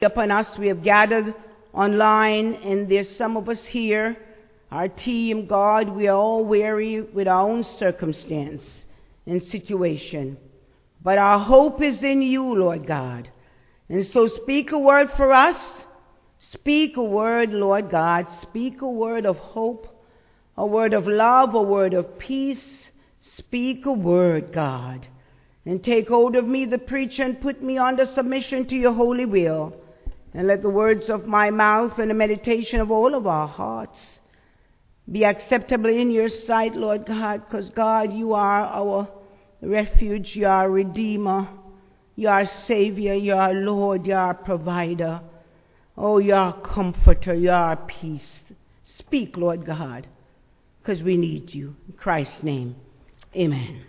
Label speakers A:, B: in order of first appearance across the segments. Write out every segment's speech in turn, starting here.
A: Upon us, we have gathered online, and there's some of us here, our team. God, we are all weary with our own circumstance and situation, but our hope is in you, Lord God. And so speak a word for us. Speak a word, Lord God. Speak a word of hope, a word of love, a word of peace. Speak a word, God, and take hold of me, the preacher, and put me under submission to your holy will. And let the words of my mouth and the meditation of all of our hearts be acceptable in your sight, Lord God, because, God, you are our refuge, you are our Redeemer, you are our Savior, you are our Lord, you are our Provider. Oh, you are our Comforter, you are our peace. Speak, Lord God, because we need you. In Christ's name, amen.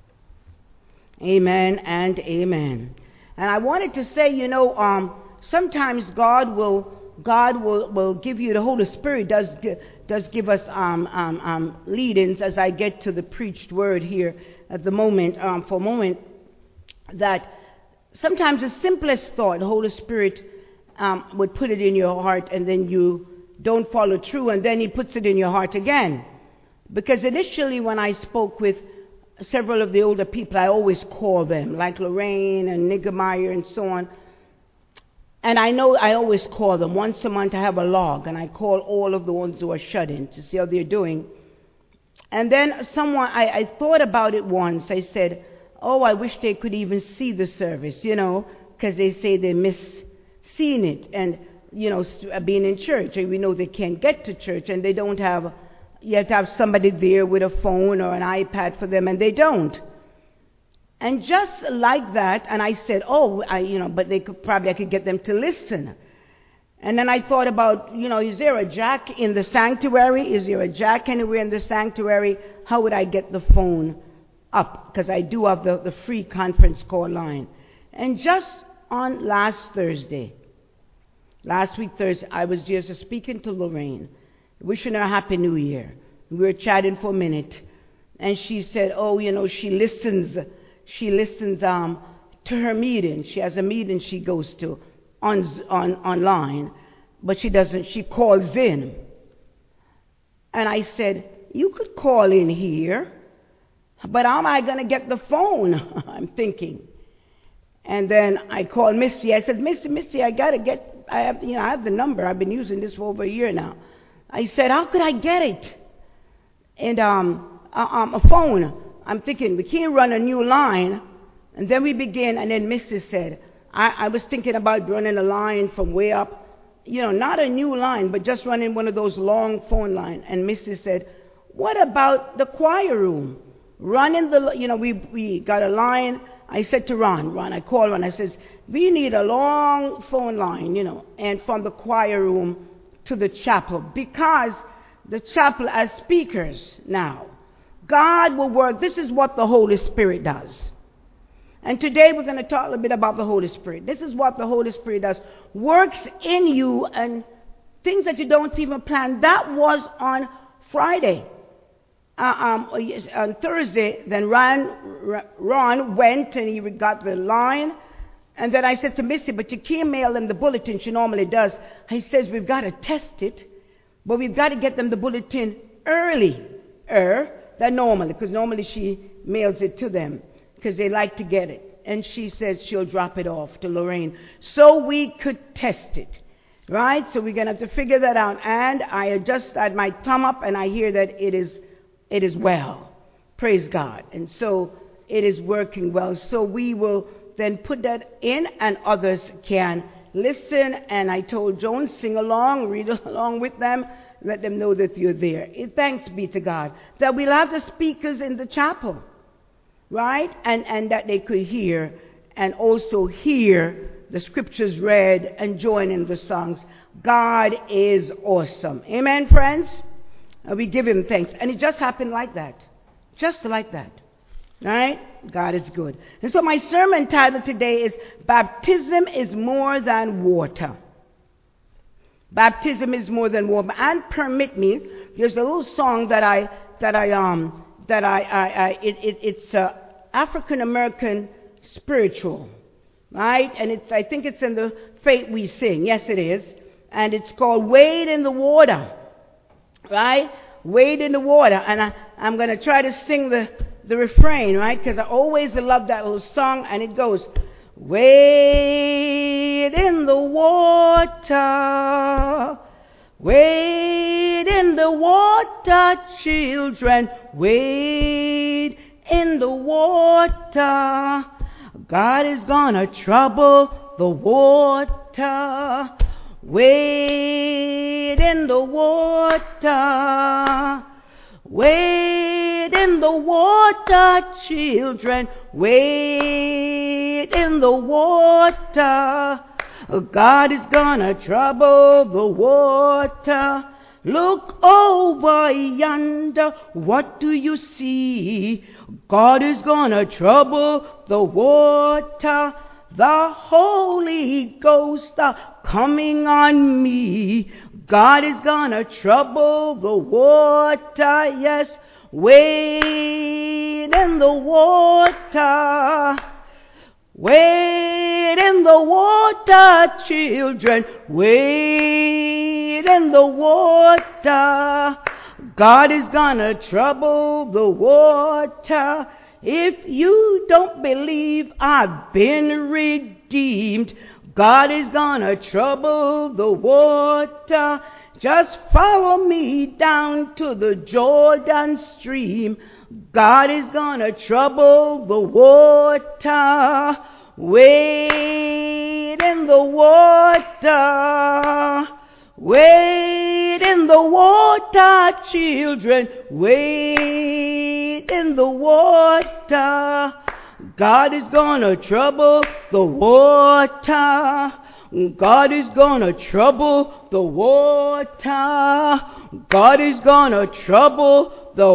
A: Amen and amen. And I wanted to say, sometimes God will give you, the Holy Spirit does give us lead-ins as I get to the preached word here at the moment, for a moment, that sometimes the simplest thought, the Holy Spirit would put it in your heart, and then you don't follow through, and then he puts it in your heart again. Because initially when I spoke with several of the older people, I always call them, like Lorraine and Niggemeyer and so on. And I know I always call them once a month. I have a log, and I call all of the ones who are shut in to see how they're doing. And then I thought about it once. I said, oh, I wish they could even see the service, because they say they miss seeing it and, being in church. And we know they can't get to church, and they don't have, you have to have somebody there with a phone or an iPad for them, and they don't. And just like that, and I said, but I could get them to listen. And then I thought about, is there a jack in the sanctuary? Is there a jack anywhere in the sanctuary? How would I get the phone up? Because I do have the free conference call line. And just on last week Thursday, I was just speaking to Lorraine, wishing her a Happy New Year. We were chatting for a minute, and she said, she listens to her meeting. She has a meeting she goes to online, but she calls in. And I said, you could call in here, but how am I going to get the phone? I'm thinking. And then I called Missy. I said, Missy, I have the number. I've been using this for over a year now. I said, how could I get it? And a phone. I'm thinking, we can't run a new line. And then we begin, and then Mrs. said, I was thinking about running a line from way up, not a new line, but just running one of those long phone lines. And Mrs. said, what about the choir room? Running we got a line. I said to Ron, I called Ron, I says, we need a long phone line, and from the choir room to the chapel, because the chapel has speakers now. God will work. This is what the Holy Spirit does. And today we're going to talk a little bit about the Holy Spirit. This is what the Holy Spirit does. Works in you and things that you don't even plan. That was on Friday. On Thursday, then Ron went and he got the line. And then I said to Missy, but you can't mail them the bulletin she normally does. He says, we've got to test it, but we've got to get them the bulletin earlier than normally, because normally she mails it to them because they like to get it. And she says she'll drop it off to Lorraine so we could test it, right? So we're going to have to figure that out. And I just had my thumb up, and I hear that it is well. Praise God. And so it is working well. So we will then put that in, and others can listen. And I told Joan, sing along, read along with them. Let them know that you're there. Thanks be to God that we'll have the speakers in the chapel, right? And that they could hear, and also hear the scriptures read and join in the songs. God is awesome. Amen, friends? We give him thanks. And it just happened like that. Just like that. All right? God is good. And so my sermon title today is Baptism is More Than Water. Baptism is more than water. And permit me, there's a little song it's African American spiritual. right? And I think it's in the Faith We Sing. Yes, it is. And it's called Wade in the Water, right? Wade in the water. And I'm going to try to sing the refrain, right? Because I always love that little song. And it goes, wade in the water, wade in the water, children, wade in the water. God is gonna trouble the water. Wade in the water. Wade in the water, children. Wade in the water. God is gonna trouble the water. Look over yonder, what do you see? God is gonna trouble the water. The Holy Ghost coming on me. God is gonna trouble the water, yes. Wade in the water. Wade in the water, children. Wade in the water. God is gonna trouble the water. If you don't believe I've been redeemed, God is gonna trouble the water. Just follow me down to the Jordan stream. God is gonna trouble the water. Wade in the water. Wade in the water, children. Wade in the water. God is gonna trouble the water. God is gonna trouble the water. God is gonna trouble the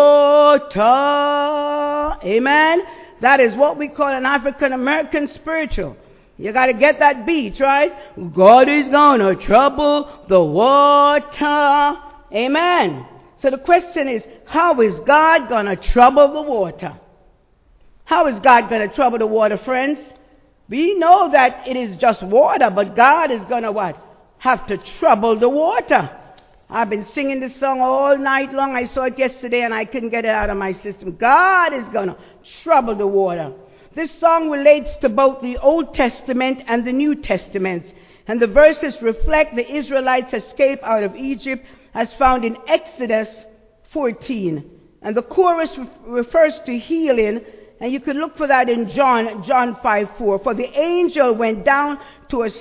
A: water. Amen. That is what we call an African American spiritual. You got to get that beat, right? God is gonna trouble the water. Amen. So the question is, how is God gonna trouble the water? How is God gonna trouble the water, friends? We know that it is just water, but God is gonna what? Have to trouble the water. I've been singing this song all night long. I saw it yesterday and I couldn't get it out of my system. God is gonna trouble the water. This song relates to both the Old Testament and the New Testaments, and the verses reflect the Israelites' escape out of Egypt as found in Exodus 14. And the chorus refers to healing, and you can look for that in John 5:4. For the angel went down to at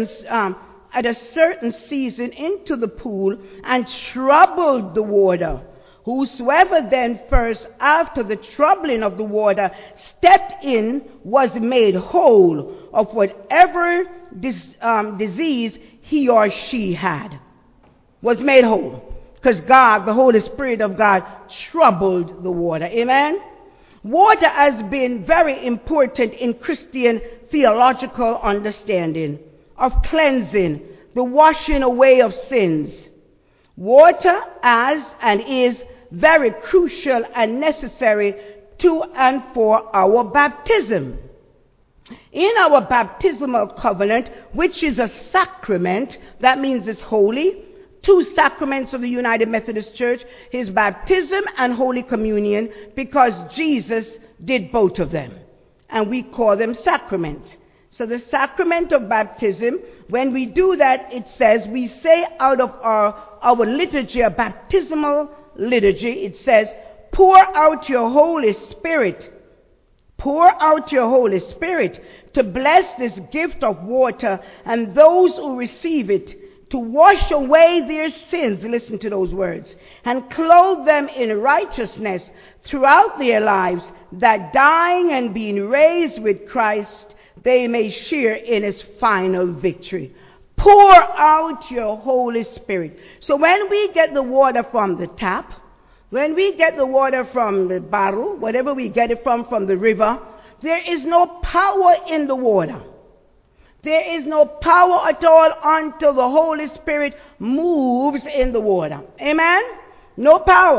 A: a certain season into the pool and troubled the water. Whosoever then first, after the troubling of the water, stepped in was made whole of whatever disease he or she had. Was made whole. Because God, the Holy Spirit of God, troubled the water. Amen? Water has been very important in Christian theological understanding of cleansing, the washing away of sins. Water as and is very crucial and necessary to and for our baptism. In our baptismal covenant, which is a sacrament, that means it's holy, two sacraments of the United Methodist Church, his baptism and Holy Communion, because Jesus did both of them. And we call them sacraments. So the sacrament of baptism, when we do that, it says, we say out of our liturgy, a baptismal liturgy, it says, pour out your Holy Spirit. Pour out your Holy Spirit to bless this gift of water and those who receive it, to wash away their sins, listen to those words, and clothe them in righteousness throughout their lives, that dying and being raised with Christ, they may share in his final victory. Pour out your Holy Spirit. So when we get the water from the tap, when we get the water from the bottle, whatever we get it from the river, there is no power in the water. There is no power at all until the Holy Spirit moves in the water. Amen? No power.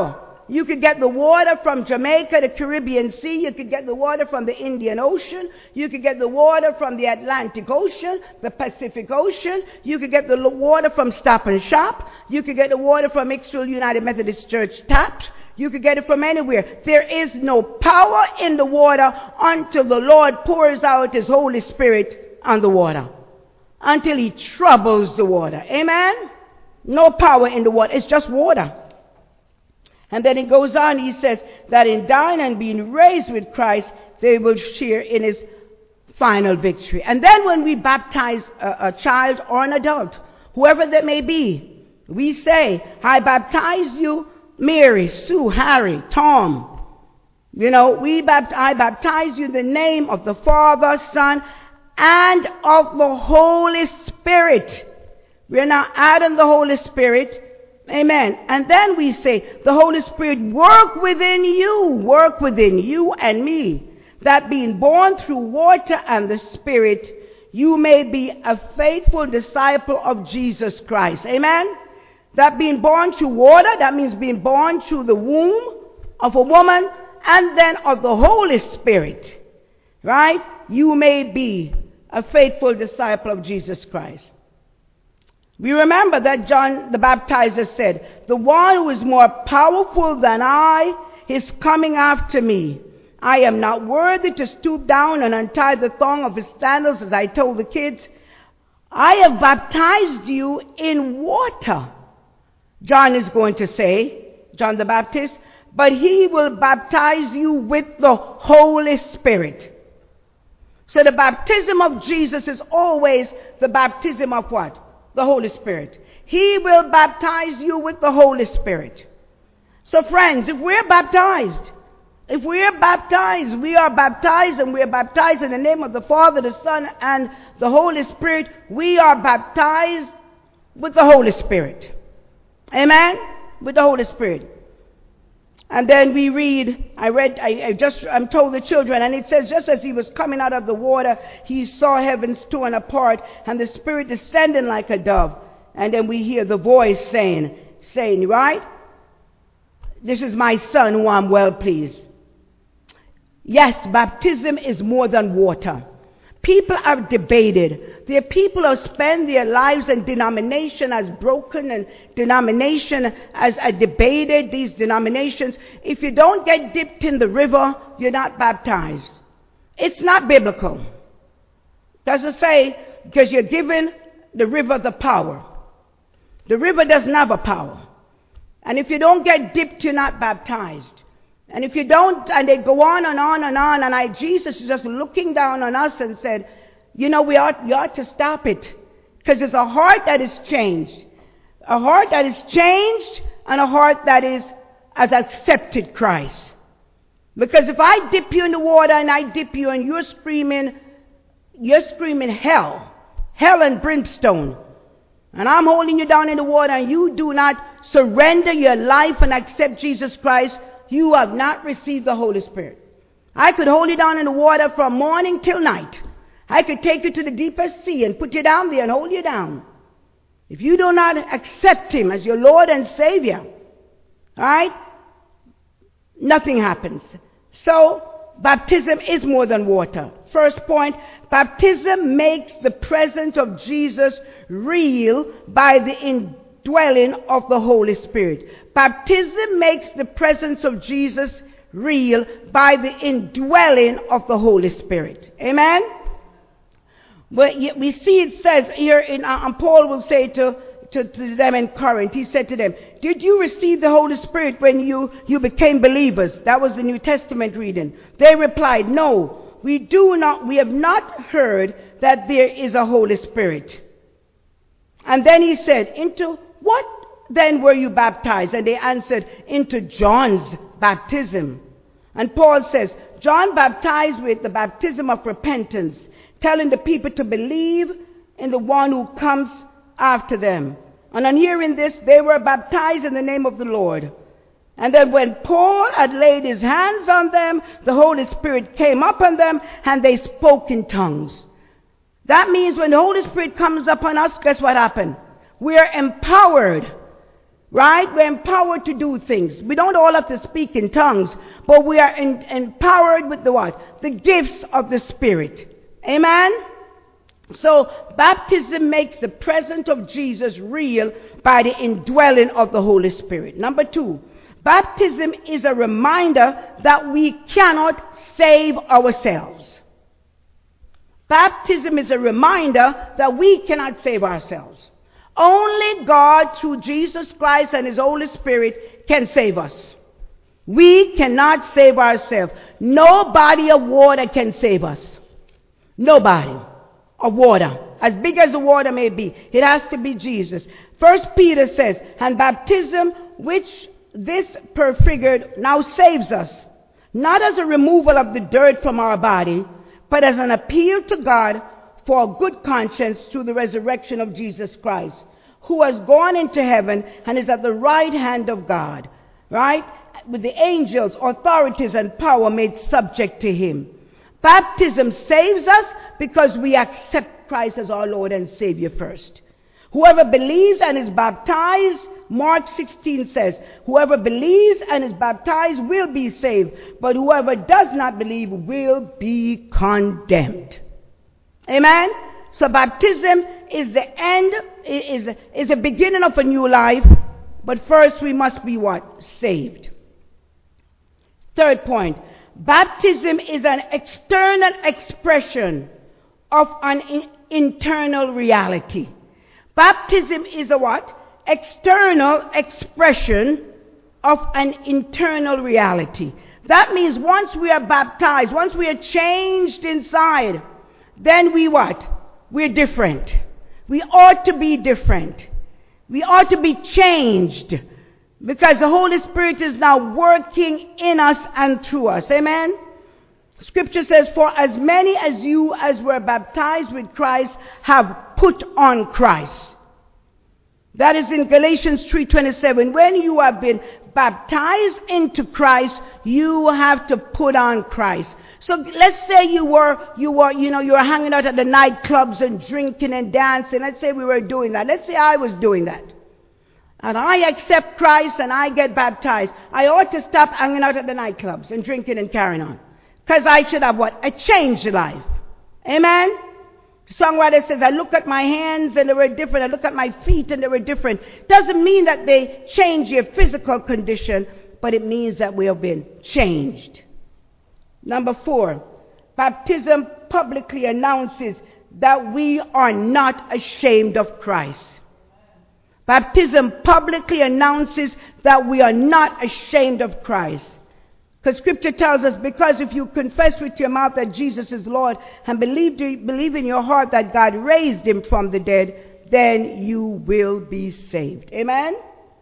A: You could get the water from Jamaica, the Caribbean Sea. You could get the water from the Indian Ocean. You could get the water from the Atlantic Ocean, the Pacific Ocean. You could get the water from Stop and Shop. You could get the water from Ixtal United Methodist Church taps. You could get it from anywhere. There is no power in the water until the Lord pours out His Holy Spirit on the water. Until He troubles the water. Amen? No power in the water. It's just water. And then it goes on. He says that in dying and being raised with Christ, they will share in His final victory. And then when we baptize a child or an adult, whoever that may be, we say, I baptize you, Mary, Sue, Harry, Tom. I baptize you in the name of the Father, Son, and of the Holy Spirit. We're now adding the Holy Spirit. Amen. And then we say, the Holy Spirit work within you and me, that being born through water and the Spirit, you may be a faithful disciple of Jesus Christ. Amen. That being born through water, that means being born through the womb of a woman, and then of the Holy Spirit, right? You may be a faithful disciple of Jesus Christ. We remember that John the Baptizer said, the one who is more powerful than I is coming after me. I am not worthy to stoop down and untie the thong of his sandals, as I told the kids. I have baptized you in water. John is going to say, John the Baptist, but he will baptize you with the Holy Spirit. So the baptism of Jesus is always the baptism of what? The Holy Spirit. He will baptize you with the Holy Spirit. So friends, if we're baptized, we are baptized and we are baptized in the name of the Father, the Son, and the Holy Spirit. We are baptized with the Holy Spirit. Amen? With the Holy Spirit. And then we read, I'm told the children, and it says, just as he was coming out of the water, he saw heavens torn apart, and the Spirit descending like a dove. And then we hear the voice saying, right? This is my Son who I'm well pleased. Yes, baptism is more than water. People have debated. There are people who spend their lives, and denomination has broken, and denomination has debated these denominations. If you don't get dipped in the river, you're not baptized. It's not biblical. Doesn't say, because you're given the river the power. The river doesn't have a power. And if you don't get dipped, you're not baptized. And if you don't, and they go on and on and on, and Jesus is just looking down on us and said, you ought to stop it. Because it's a heart that is changed. A heart that is changed, and a heart that has accepted Christ. Because if I dip you in the water and I dip you and you're screaming hell and brimstone, and I'm holding you down in the water and you do not surrender your life and accept Jesus Christ, you have not received the Holy Spirit. I could hold you down in the water from morning till night. I could take you to the deepest sea and put you down there and hold you down. If you do not accept Him as your Lord and Savior, all right, nothing happens. So, baptism is more than water. First point, baptism makes the presence of Jesus real by the indwelling of the Holy Spirit. Baptism makes the presence of Jesus real by the indwelling of the Holy Spirit. Amen? But we see it says here, and Paul will say to them in Corinth, he said to them, did you receive the Holy Spirit when you became believers? That was the New Testament reading. They replied, no, we have not heard that there is a Holy Spirit. And then he said, into what then were you baptized? And they answered, into John's baptism. And Paul says, John baptized with the baptism of repentance, telling the people to believe in the one who comes after them. And on hearing this, they were baptized in the name of the Lord. And then when Paul had laid his hands on them, the Holy Spirit came upon them, and they spoke in tongues. That means when the Holy Spirit comes upon us, guess what happened? We are empowered Right? We're empowered to do things. We don't all have to speak in tongues, but we are empowered with the what? The gifts of the Spirit. Amen? So, baptism makes the presence of Jesus real by the indwelling of the Holy Spirit. Number 2, baptism is a reminder that we cannot save ourselves. Baptism is a reminder that we cannot save ourselves. Only God, through Jesus Christ and His Holy Spirit, can save us. We cannot save ourselves. No body of water can save us. No body of water, as big as the water may be. It has to be Jesus. 1 Peter says, and baptism, which this prefigured, now saves us, not as a removal of the dirt from our body, but as an appeal to God for a good conscience through the resurrection of Jesus Christ, who has gone into heaven and is at the right hand of God, right? With the angels, authorities, and power made subject to Him. Baptism saves us because we accept Christ as our Lord and Savior first. Whoever believes and is baptized, Mark 16 says, whoever believes and is baptized will be saved, but whoever does not believe will be condemned. Amen? So baptism is the end, is the beginning of a new life, but first we must be what? Saved. Third point, baptism is an external expression of an internal reality. Baptism is a what? External expression of an internal reality. That means once we are baptized, once we are changed inside, then we what? We're different. We ought to be different. We ought to be changed because the Holy Spirit is now working in us and through us. Amen? Scripture says, for as many as you as were baptized with Christ have put on Christ. That is in Galatians 3:27. When you have been baptized into Christ, you have to put on Christ. So let's say you were hanging out at the nightclubs and drinking and dancing. Let's say we were doing that. Let's say I was doing that. And I accept Christ and I get baptized. I ought to stop hanging out at the nightclubs and drinking and carrying on. Because I should have what? A changed life. Amen? The songwriter says, I look at my hands and they were different. I look at my feet and they were different. Doesn't mean that they change your physical condition, but it means that we have been changed. Number 4, baptism publicly announces that we are not ashamed of Christ. Baptism publicly announces that we are not ashamed of Christ. Because Scripture tells us, because if you confess with your mouth that Jesus is Lord and believe in your heart that God raised Him from the dead, then you will be saved. Amen?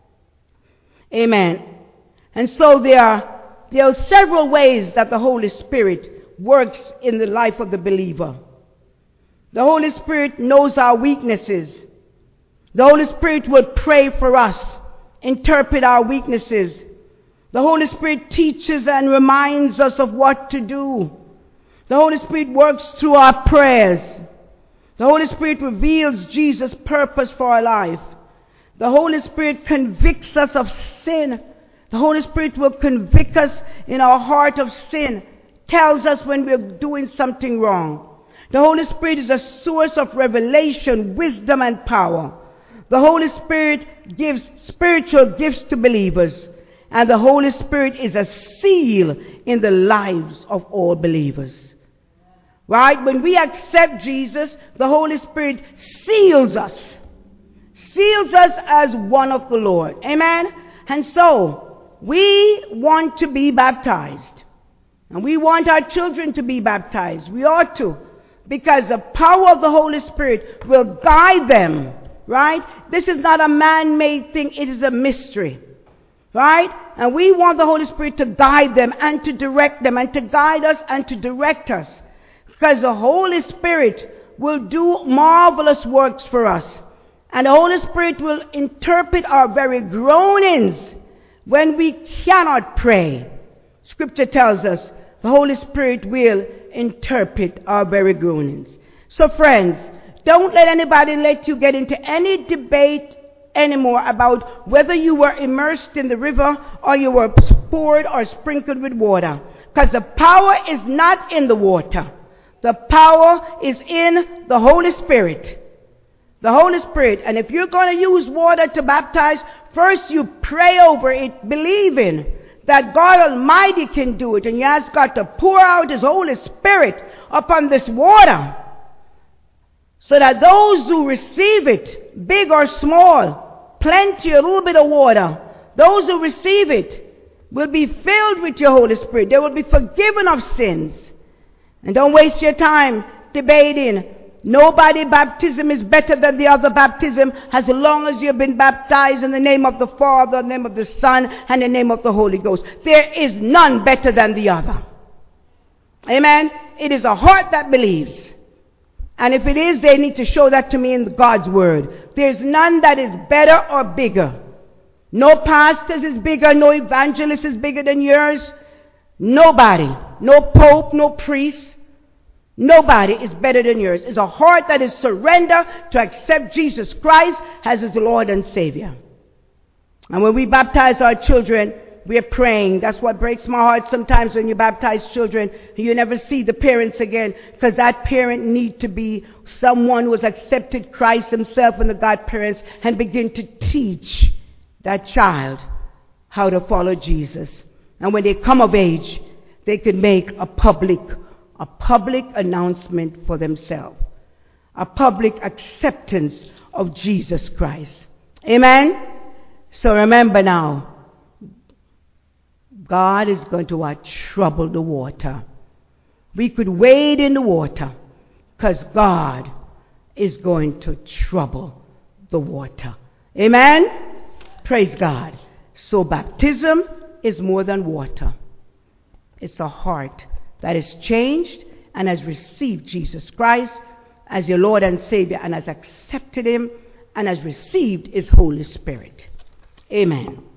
A: Amen. And so there are several ways that the Holy Spirit works in the life of the believer. The Holy Spirit knows our weaknesses. The Holy Spirit will pray for us, interpret our weaknesses. The Holy Spirit teaches and reminds us of what to do. The Holy Spirit works through our prayers. The Holy Spirit reveals Jesus' purpose for our life. The Holy Spirit convicts us of sin. The Holy Spirit will convict us in our heart of sin, tells us when we're doing something wrong. The Holy Spirit is a source of revelation, wisdom, and power. The Holy Spirit gives spiritual gifts to believers. And the Holy Spirit is a seal in the lives of all believers. Right? When we accept Jesus, the Holy Spirit seals us. Seals us as one of the Lord. Amen? And so, we want to be baptized. And we want our children to be baptized. We ought to. Because the power of the Holy Spirit will guide them. Right? This is not a man-made thing. It is a mystery. Right? And we want the Holy Spirit to guide them and to direct them and to guide us and to direct us. Because the Holy Spirit will do marvelous works for us. And the Holy Spirit will interpret our very groanings when we cannot pray. Scripture tells us the Holy Spirit will interpret our very groanings. So friends, don't let anybody let you get into any debate anymore about whether you were immersed in the river or you were poured or sprinkled with water. Because the power is not in the water. The power is in the Holy Spirit. The Holy Spirit. And if you're going to use water to baptize, first you pray over it, believing that God Almighty can do it. And you ask God to pour out His Holy Spirit upon this water, so that those who receive it, big or small, plenty, a little bit of water, those who receive it will be filled with your Holy Spirit. They will be forgiven of sins. And don't waste your time debating. Nobody baptism is better than the other baptism, as long as you've been baptized in the name of the Father, the name of the Son, and the name of the Holy Ghost. There is none better than the other. Amen? It is a heart that believes. And if it is, they need to show that to me in God's Word. There's none that is better or bigger. No pastors is bigger, no evangelist is bigger than yours. Nobody, no pope, no priest, nobody is better than yours. It's a heart that is surrendered to accept Jesus Christ as His Lord and Savior. And when we baptize our children, we are praying. That's what breaks my heart sometimes when you baptize children. You never see the parents again, because that parent need to be someone who has accepted Christ himself and the godparents and begin to teach that child how to follow Jesus. And when they come of age, they can make a public announcement for themselves, a public acceptance of Jesus Christ. Amen? So remember now, God is going to trouble the water. We could wade in the water, because God is going to trouble the water. Amen? Praise God. So baptism is more than water. It's a heart that is changed and has received Jesus Christ as your Lord and Savior, and has accepted Him and has received His Holy Spirit. Amen.